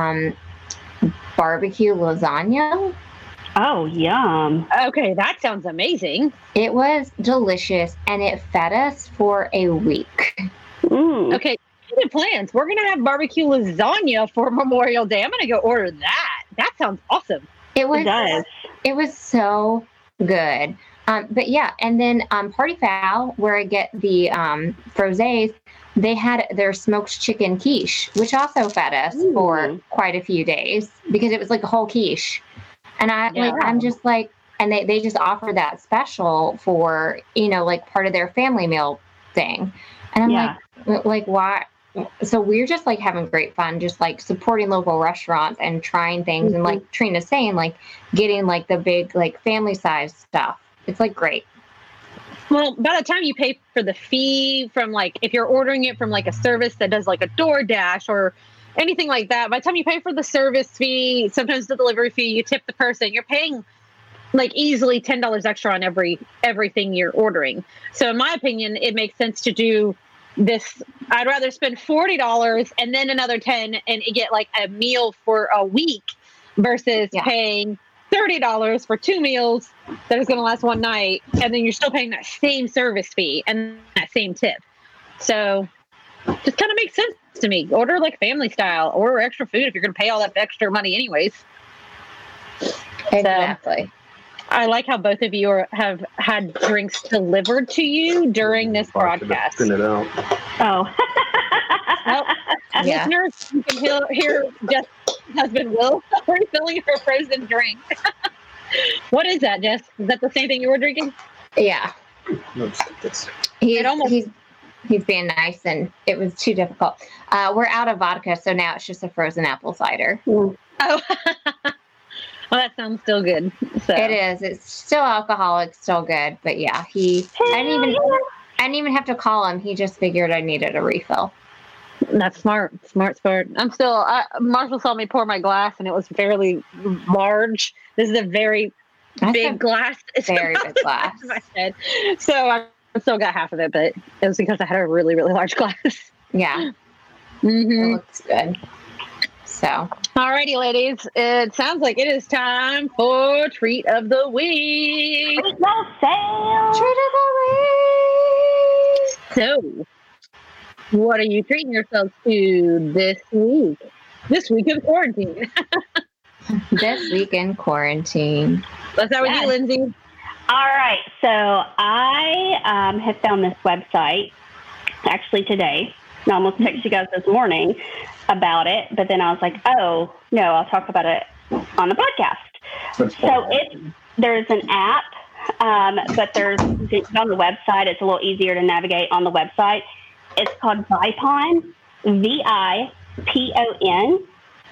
barbecue lasagna. Oh, yum. Okay, that sounds amazing. It was delicious, and it fed us for a week. Okay. Good plans. We're gonna have barbecue lasagna for Memorial Day. I'm gonna go order that. That sounds awesome. It was so good. But yeah, and then Party Fowl, where I get the frosés, they had their smoked chicken quiche, which also fed us for quite a few days because it was like a whole quiche. And I'm just like, and they just offer that special for, like part of their family meal thing. And I'm like why? so we're just like having great fun, just like supporting local restaurants and trying things. And like Trina's saying, like getting like the big, like family size stuff. It's like great. Well, by the time you pay for the fee from like, if you're ordering it from like a service that does like a DoorDash or anything like that, by the time you pay for the service fee, sometimes the delivery fee, you tip the person, you're paying like easily $10 extra on everything you're ordering. So in my opinion, it makes sense to do this. I'd rather spend $40 and then another 10 and get like a meal for a week versus paying $30 for 2 meals that is going to last one night, and then you're still paying that same service fee and that same tip. So just kind of makes sense to me. Order like family style, order extra food if you're going to pay all that extra money anyways. Exactly. So, I like how both of you have had drinks delivered to you during this broadcast. Oh. Well, listeners, you can hear Jess' husband Will refilling her frozen drink. What is that, Jess? Is that the same thing you were drinking? Yeah. He's being nice, and it was too difficult. We're out of vodka, so now it's just a frozen apple cider. Oh. Well, that sounds still good. So. It is. It's still alcoholic, still good. But yeah, I didn't even have to call him. He just figured I needed a refill. That's smart. I'm still, Marshall saw me pour my glass and it was fairly large. This is a very big glass. It's very big glass. My head. So I still got half of it, but it was because I had a really, really large glass. Yeah. Mm-hmm. It looks good. So. Alrighty, ladies. It sounds like it is time for Treat of the Week. Treat of the Week. So, what are you treating yourselves to this week? This week of quarantine. This week in quarantine. Let's start with you, Lindsay. All right. So I have found this website actually today. I almost texted you guys this morning about it, but then I was like, oh, no, I'll talk about it on the podcast. So there's an app, but on the website, it's a little easier to navigate on the website. It's called Vipon, VIPON,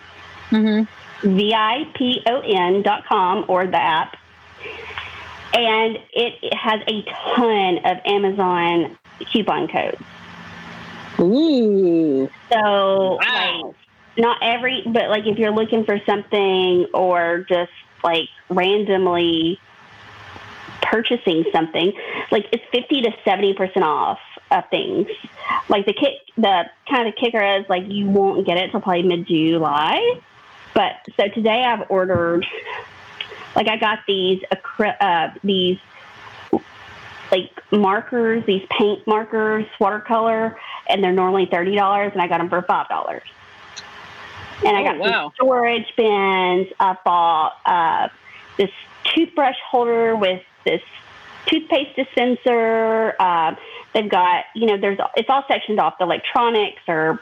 VIPON.com, or the app. And it has a ton of Amazon coupon codes. Ooh. So, wow. like, not but like if you're looking for something or just like randomly purchasing something, like it's 50 to 70% off of things. Like the kind of kicker is like you won't get it till probably mid-July. But so today I've ordered, like I got these like markers, these paint markers, watercolor, and they're normally $30, and I got them for $5. And I got some storage bins. I bought this toothbrush holder with this toothpaste dispenser. They've got, it's all sectioned off the electronics or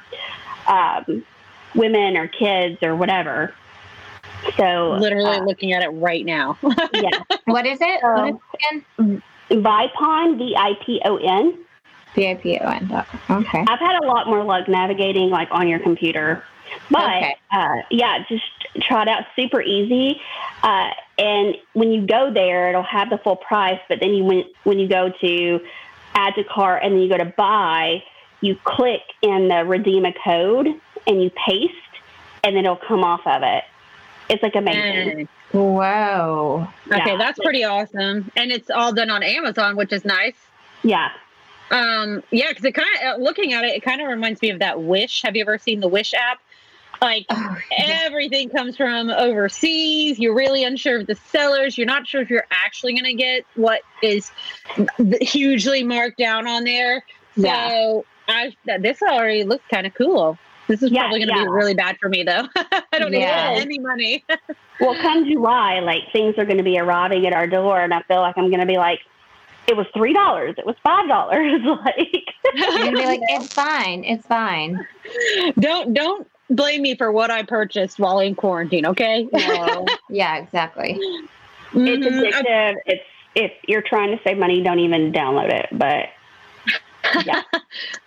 women or kids or whatever. So literally looking at it right now. Yeah. What is it? What is it again? Vipon, VIPON. VIPON. Okay. I've had a lot more luck navigating like on your computer, but just try it out. Super easy. And when you go there, it'll have the full price. But then when you go to add to cart and then you go to buy, you click in the redeem a code and you paste, and then it'll come off of it. It's like amazing. Whoa. Okay, that's pretty awesome. And it's all done on Amazon, which is nice. Yeah. Because it kind of, looking at it, it kind of reminds me of that Wish. Have you ever seen the Wish app? Like everything comes from overseas. You're really unsure of the sellers. You're not sure if you're actually going to get what is hugely marked down on there. So this already looks kind of cool. This is probably going to be really bad for me, though. I don't need any money. Well, come July, like things are going to be arriving at our door, and I feel like I'm going to be like, it was $3, it was $5. Like you're going to be like, it's fine, it's fine. Don't blame me for what I purchased while in quarantine, okay? No. Yeah, exactly. It's addictive. If you're trying to save money, don't even download it. But yeah.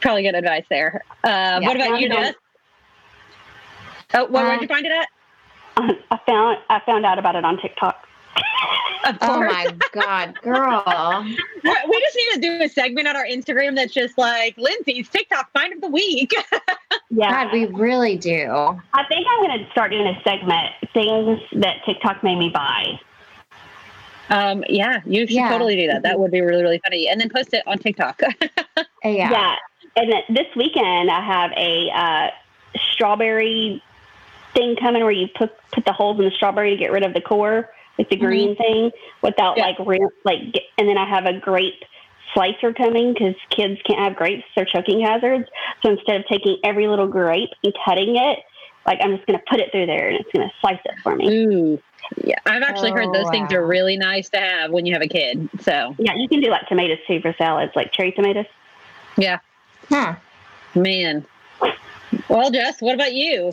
Probably good advice there. What about you, Jess? Where'd you find it at? I found out about it on TikTok. Oh my God, girl. We just need to do a segment on our Instagram that's just like Lindsay's TikTok find of the week. Yeah. God, we really do. I think I'm going to start doing a segment, things that TikTok made me buy. Yeah, you should totally do that. That would be really, really funny. And then post it on TikTok. Yeah. And this weekend I have a strawberry thing coming where you put the holes in the strawberry to get rid of the core, like the green thing, without and then I have a grape slicer coming because kids can't have grapes; they're choking hazards. So instead of taking every little grape and cutting it, like I'm just going to put it through there and it's going to slice it for me. Ooh, yeah, I've actually heard those things are really nice to have when you have a kid. So yeah, you can do like tomatoes too for salads, like cherry tomatoes. Yeah. Huh. Man. Well, Jess, what about you?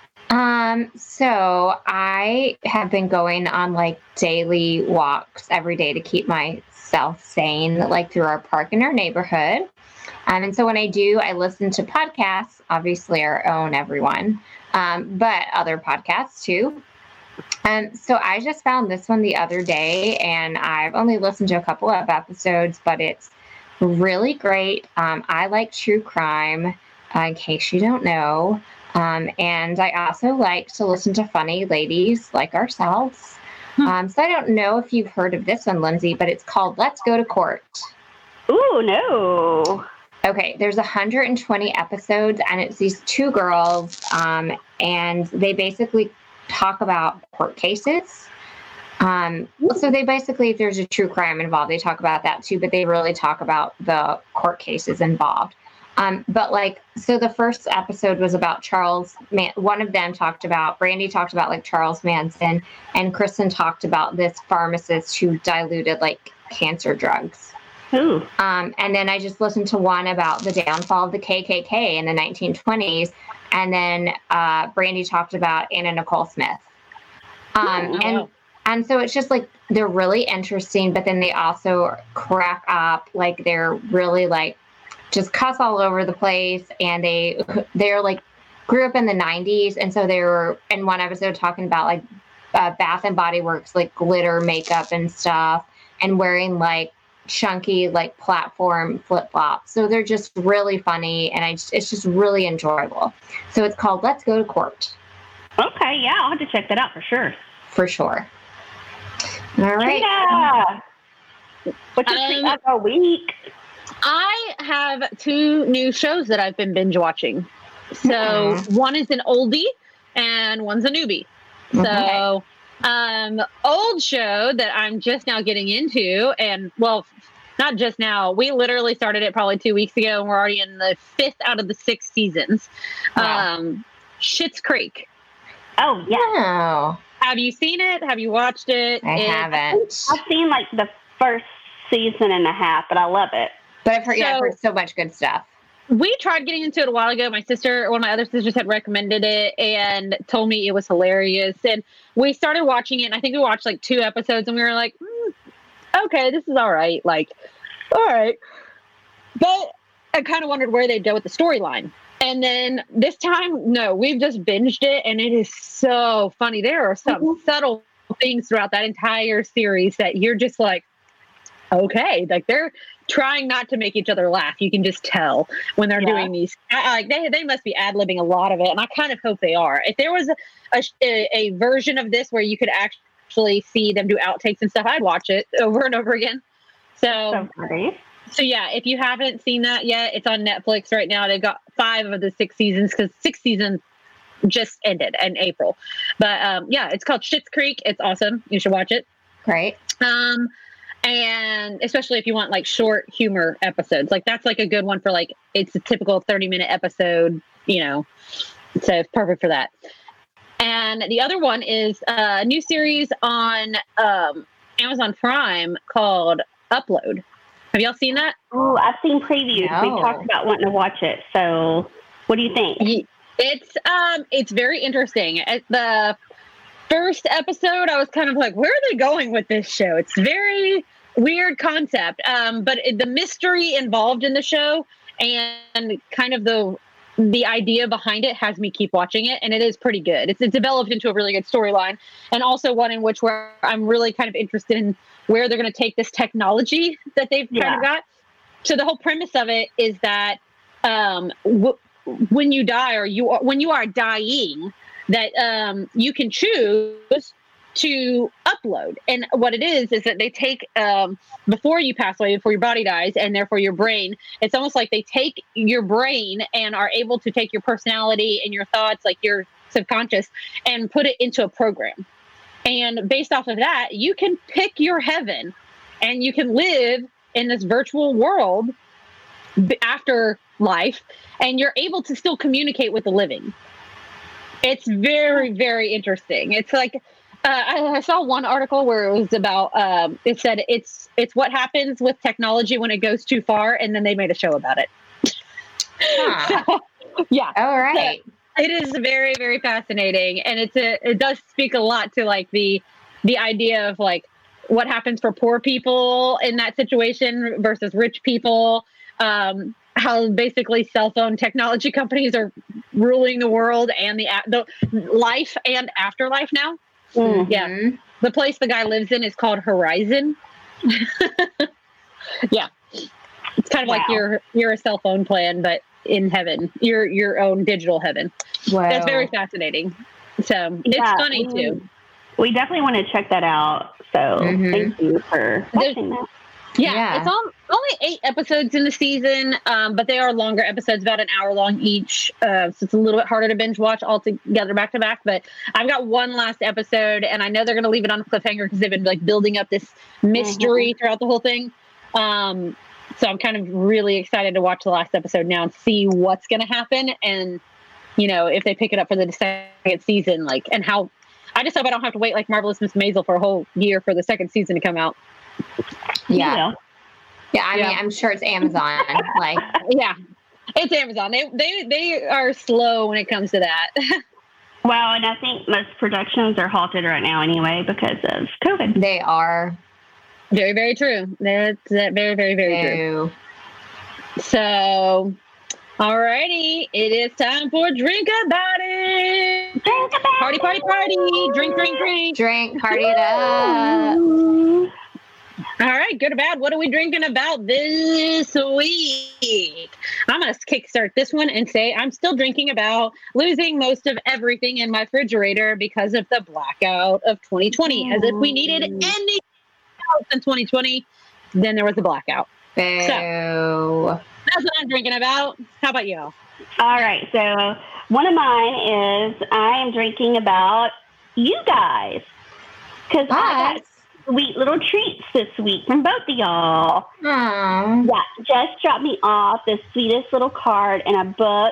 So I have been going on like daily walks every day to keep myself sane, like through our park in our neighborhood. And so when I do, I listen to podcasts, obviously our own, everyone, but other podcasts too. So I just found this one the other day, and I've only listened to a couple of episodes, but it's really great. I like true crime, in case you don't know. And I also like to listen to funny ladies like ourselves. So I don't know if you've heard of this one, Lindsay, but it's called Let's Go to Court. Ooh, no. Okay, there's 120 episodes, and it's these two girls, and they basically talk about court cases. So they basically, if there's a true crime involved, they talk about that too, but they really talk about the court cases involved. But like, so the first episode was about one of them talked about, Brandy talked about like Charles Manson, and Kristen talked about this pharmacist who diluted like cancer drugs. Ooh. And then I just listened to one about the downfall of the KKK in the 1920s. And then Brandy talked about Anna Nicole Smith. And so it's just like, they're really interesting, but then they also crack up, like they're really like, just cuss all over the place, and they're like grew up in the 90s, and so they were in one episode talking about like Bath and Body Works like glitter makeup and stuff, and wearing like chunky like platform flip flops. So they're just really funny, and it's just really enjoyable. So it's called Let's Go to Court. Okay, yeah, I'll have to check that out for sure. For sure. All right. Yeah. What's your treat of the week? I have 2 new shows that I've been binge watching. So one is an oldie and one's a newbie. So old show that I'm just now getting into, and well, not just now, we literally started it probably 2 weeks ago, and we're already in the 5th out of the 6 seasons. Wow. Schitt's Creek. Oh, yeah. Oh. Have you seen it? Have you watched it? I haven't. I've seen like the first season and a half, but I love it. But I've heard so much good stuff. We tried getting into it a while ago. One of my other sisters had recommended it and told me it was hilarious. And we started watching it, and I think we watched like 2 episodes, and we were like, okay, this is all right. Like, all right. But I kind of wondered where they'd go with the storyline. And then this time, no, we've just binged it, and it is so funny. There are some subtle things throughout that entire series that you're just like, okay, like they're trying not to make each other laugh. You can just tell when they're doing these. Like they must be ad-libbing a lot of it, and I kind of hope they are. If there was a version of this where you could actually see them do outtakes and stuff, I'd watch it over and over again. So yeah, if you haven't seen that yet, it's on Netflix right now. They've got 5 of the 6 seasons because 6 seasons just ended in April. But yeah, it's called Schitt's Creek. It's awesome. You should watch it. Great. And especially if you want like short humor episodes, like that's like a good one for like, it's a typical 30-minute episode, you know, so it's perfect for that. And the other one is a new series on Amazon Prime called Upload. Have y'all seen that? Oh, I've seen previews. No. We talked about wanting to watch it. So what do you think? It's very interesting. At the first episode, I was kind of like, where are they going with this show? It's very weird concept. But the mystery involved in the show and kind of the idea behind it has me keep watching it, and it is pretty good. It's developed into a really good storyline, and also one in which where I'm really kind of interested in where they're going to take this technology that they've kind of got. So the whole premise of it is that when you die or when you are dying, that you can choose to upload. And what it is that they take, before you pass away, before your body dies, and therefore your brain, it's almost like they take your brain and are able to take your personality and your thoughts, like your subconscious, and put it into a program. And based off of that, you can pick your heaven, and you can live in this virtual world after life, and you're able to still communicate with the living. It's very, very interesting. It's like, I saw one article where it was about, it said it's what happens with technology when it goes too far, and then they made a show about it. Huh. So, yeah. All right. So it is very, very fascinating, and it does speak a lot to like the idea of like what happens for poor people in that situation versus rich people. How basically cell phone technology companies are ruling the world and the life and afterlife now. Mm-hmm. Yeah. The place the guy lives in is called Horizon. Yeah. It's kind of like you're a cell phone plan, but in heaven, your own digital heaven. Wow. That's very fascinating. So it's funny too. We definitely want to check that out. So thank you for watching that. Yeah. It's only 8 episodes in the season, but they are longer episodes, about an hour long each. So it's a little bit harder to binge watch all together back to back. But I've got one last episode, and I know they're going to leave it on a cliffhanger because they've been like building up this mystery throughout the whole thing. So I'm kind of really excited to watch the last episode now and see what's going to happen, and if they pick it up for the second season, like, and how. I just hope I don't have to wait like Marvelous Miss Maisel for a whole year for the second season to come out. Yeah. Yeah, I mean, I'm sure it's Amazon. Like, yeah, it's Amazon. They are slow when it comes to that. Well, and I think most productions are halted right now anyway because of COVID. they are. Very, very true. That's very, very, very true. So, alrighty, it is time for Drink About It. Drink about Party, party, party. Drink, drink, drink. Drink, party it up. All right, good or bad, what are we drinking about this week? I'm going to kickstart this one and say I'm still drinking about losing most of everything in my refrigerator because of the blackout of 2020. As if we needed anything else in 2020, then there was a blackout. Boo. So, that's what I'm drinking about. How about y'all? All right, so one of mine is I am drinking about you guys because I got sweet little treats this week from both of y'all. Aww. Yeah, Jess dropped me off the sweetest little card and a book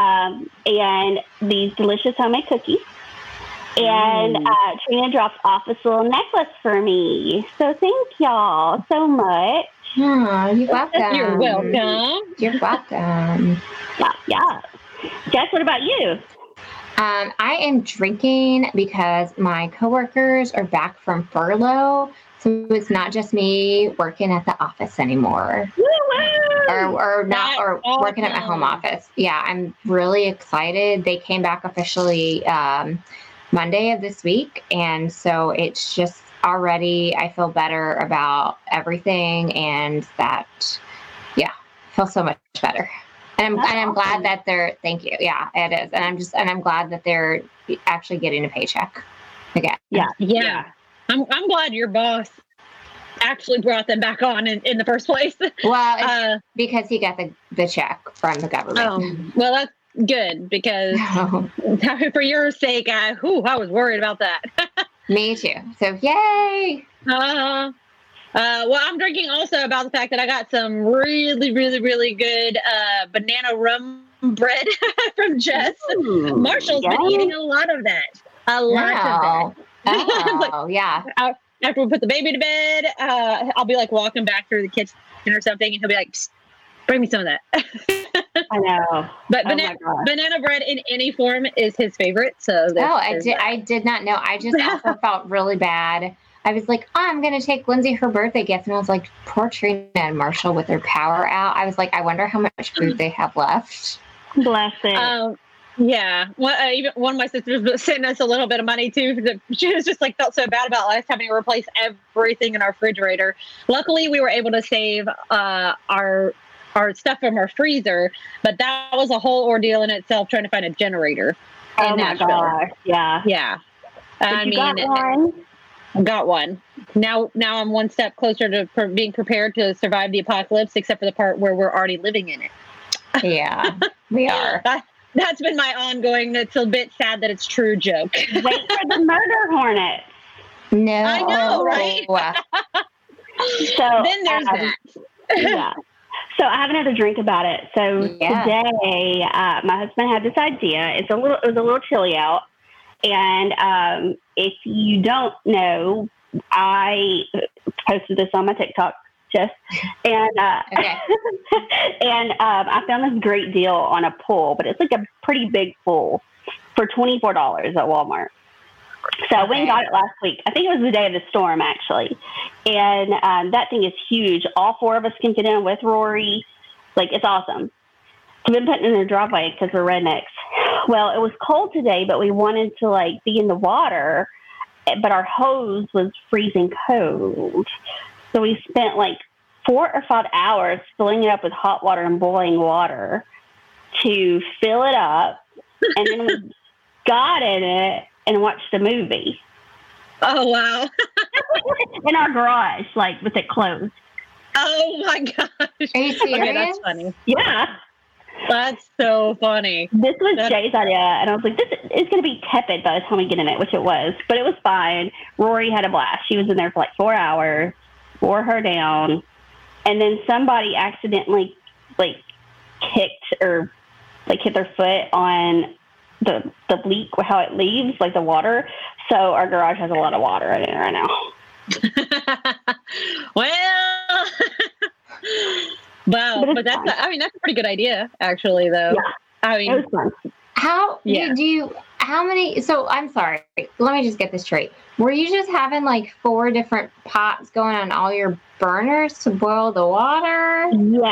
and these delicious homemade cookies. And Trina dropped off this little necklace for me. So thank y'all so much. Oh, you're welcome. You're welcome. You're welcome. Yeah. Jess, what about you? I am drinking because my coworkers are back from furlough, so it's not just me working at the office anymore, or working at my home office. Yeah, I'm really excited. They came back officially Monday of this week, and so it's just already I feel better about everything, and that I feel so much better. And I'm glad that they're, thank you. Yeah, it is. And I'm glad that they're actually getting a paycheck again. Yeah. I'm glad your boss actually brought them back on in the first place. Well, it's because he got the check from the government. Well, that's good because for your sake, I was worried about that. Me too. So yay. Well, I'm drinking also about the fact that I got some really, really, really good banana rum bread from Jess. Ooh, Marshall's been eating a lot of that. A lot of that. Oh, yeah. After we put the baby to bed, I'll be like walking back through the kitchen or something, and he'll be like, "Psst, bring me some of that." I know. But banana bread in any form is his favorite. So I did not know. I just also felt really bad I was like, oh, I'm going to take Lindsay her birthday gift. And I was like, poor Trina and Marshall with their power out. I was like, I wonder how much food they have left. Bless it. Yeah. Well, even one of my sisters was sending us a little bit of money too. She was just like felt so bad about us having to replace everything in our refrigerator. Luckily, we were able to save our stuff from our freezer, but that was a whole ordeal in itself trying to find a generator. Oh my gosh! Yeah. Yeah. Got one. Now I'm one step closer to being prepared to survive the apocalypse, except for the part where we're already living in it. Yeah, we are. That's been my ongoing. It's a bit sad that it's true joke. Wait for the murder hornet. No, I know, right? So then there's that. Yeah. So I have another drink about it. So today, my husband had this idea. It was a little chilly out, and if you don't know, I posted this on my TikTok. And and I found this great deal on a pool, but it's like a pretty big pool for $24 at Walmart. So I went and got it last week. I think it was the day of the storm, actually. And that thing is huge. All four of us can get in with Rory. Like, it's awesome. So we've been putting it in the driveway because we're rednecks. Well, it was cold today, but we wanted to, like, be in the water, but our hose was freezing cold. So we spent like 4 or 5 hours filling it up with hot water and boiling water to fill it up. And then we got in it and watched a movie. Oh, wow. In our garage, like with it closed. Oh, my gosh. Are you serious? Okay, that's funny. Yeah. That's so funny. This was Jay's idea, and I was like, this is going to be tepid by the time we get in it, which it was. But it was fine. Rory had a blast. She was in there for like 4 hours. Wore her down, and then somebody accidentally like kicked or like hit their foot on the leak, how it leaves, like the water. So our garage has a lot of water in it right now. Well, wow, but that's that's a pretty good idea, actually. Though, yeah. I mean, it was fun. How many? So I'm sorry. Let me just get this straight. Were you just having like 4 different pots going on all your burners to boil the water?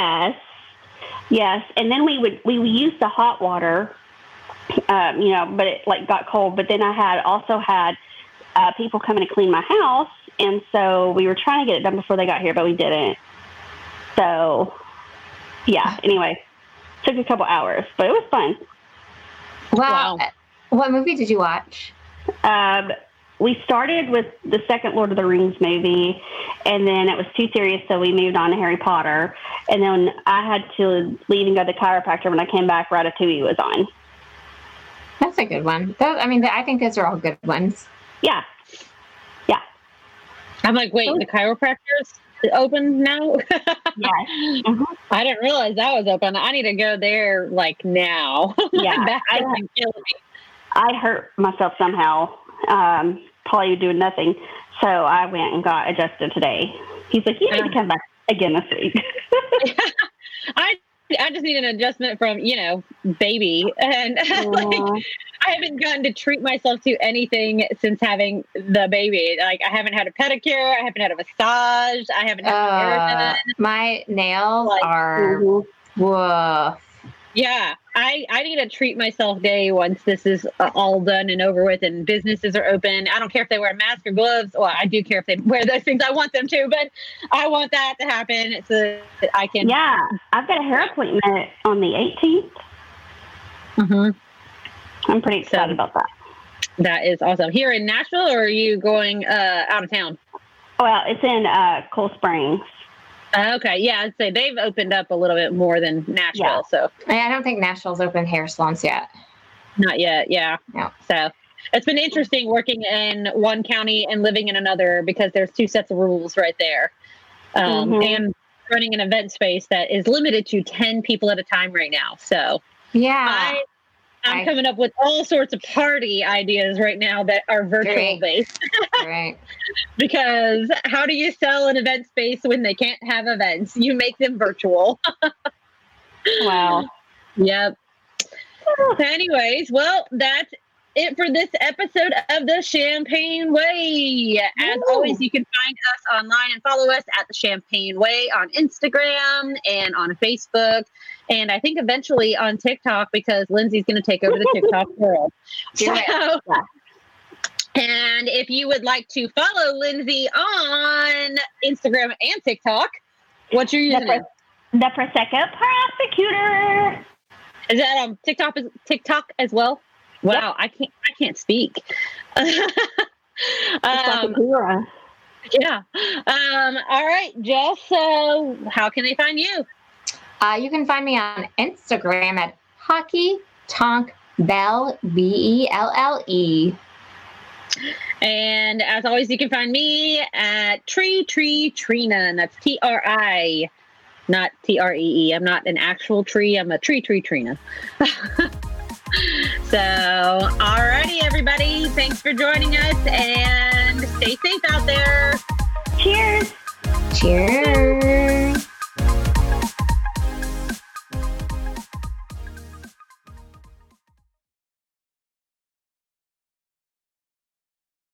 Yes. And then we would use the hot water, but it like got cold. But then I also had people coming to clean my house, and so we were trying to get it done before they got here, but we didn't. So, yeah. Anyway, took a couple hours, but it was fun. Wow. What movie did you watch? We started with the second Lord of the Rings movie, and then it was too serious, so we moved on to Harry Potter. And then I had to leave and go to the chiropractor. When I came back, Ratatouille was on. That's a good one. I think those are all good ones. Yeah. I'm like, wait, the chiropractor's open now? Yes. Mm-hmm. I didn't realize that was open. I need to go there like now. Yeah. I hurt myself somehow. Probably doing nothing. So I went and got adjusted today. He's like, you need to come back again this week. I just need an adjustment from, baby. And I haven't gotten to treat myself to anything since having the baby. Like, I haven't had a pedicure. I haven't had a massage. I haven't had my hair done. My nails are woof. Yeah, I need to treat myself day once this is all done and over with and businesses are open. I don't care if they wear a mask or gloves. Well, I do care if they wear those things. I want them to, but I want that to happen so that I can. Yeah, I've got a hair appointment on the 18th. Mm-hmm. I'm pretty excited about that. That is awesome. Here in Nashville, or are you going out of town? Well, it's in Cool Springs. Okay, yeah, I'd say they've opened up a little bit more than Nashville. So I don't think Nashville's opened hair salons yet. Not yet, yeah. No. So it's been interesting working in one county and living in another because there's 2 sets of rules right there. And running an event space that is limited to 10 people at a time right now. So yeah, I'm coming up with all sorts of party ideas right now that are virtual based. Right. Because how do you sell an event space when they can't have events? You make them virtual. Wow. Yep. Anyways, well, that it for this episode of the Champagne Way. As always, you can find us online and follow us at the Champagne Way on Instagram and on Facebook. And I think eventually on TikTok, because Lindsay's going to take over the TikTok world. And if you would like to follow Lindsay on Instagram and TikTok, what's your username? The Prosecco Prosecutor. Is that on TikTok as well? Wow, yep. I can't speak. Yeah. All right, Jess. So, how can they find you? You can find me on Instagram at Hockey Tonk Belle, Belle. And as always, you can find me at Tree Trina, and that's TRI, not TREE. I'm not an actual tree. I'm a Tree Trina. So, alrighty, everybody. Thanks for joining us, and stay safe out there. Cheers. Cheers.